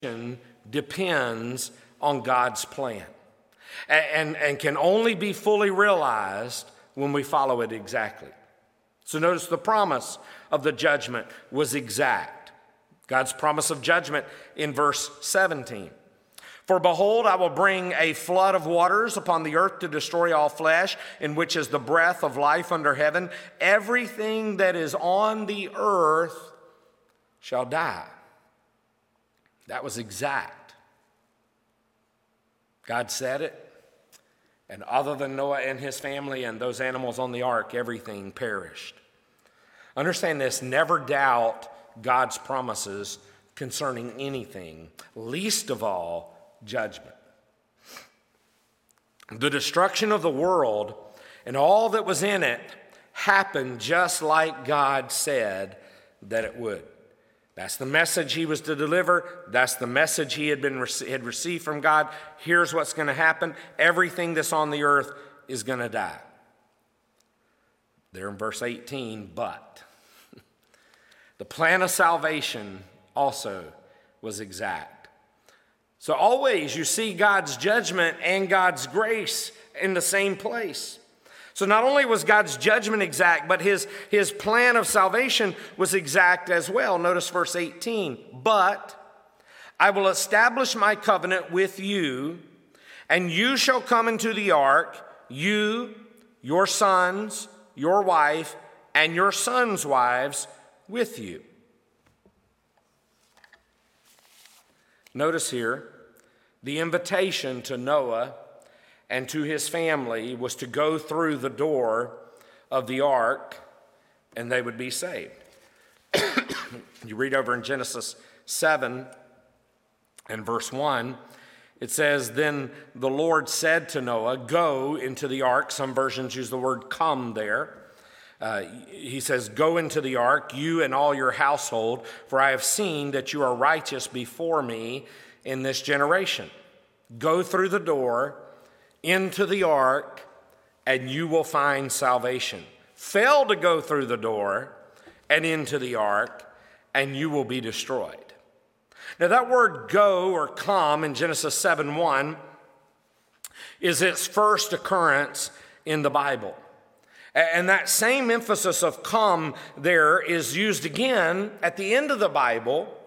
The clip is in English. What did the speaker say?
depends on God's plan and can only be fully realized when we follow it exactly. So notice the promise of the judgment was exact. God's promise of judgment in verse 17. For behold, I will bring a flood of waters upon the earth to destroy all flesh, in which is the breath of life under heaven. Everything that is on the earth shall die. That was exact. God said it. And other than Noah and his family and those animals on the ark, everything perished. Understand this, never doubt God's promises concerning anything, least of all judgment. The destruction of the world and all that was in it happened just like God said that it would. That's the message he was to deliver. That's the message he had received from God. Here's what's going to happen. Everything that's on the earth is going to die. There in verse 18, but the plan of salvation also was exact. So always you see God's judgment and God's grace in the same place. So not only was God's judgment exact, but his plan of salvation was exact as well. Notice verse 18. But I will establish my covenant with you, and you shall come into the ark, you, your sons, your wife, and your sons' wives with you. Notice here, the invitation to Noah and to his family was to go through the door of the ark and they would be saved. You read over in Genesis 7 and verse 1, it says, Then the Lord said to Noah, go into the ark. Some versions use the word come there. He says, go into the ark, you and all your household, for I have seen that you are righteous before me in this generation. Go through the door into the ark, and you will find salvation. Fail to go through the door and into the ark, and you will be destroyed. Now that word go or come in Genesis 7:1 is its first occurrence in the Bible. And that same emphasis of come there is used again at the end of the Bible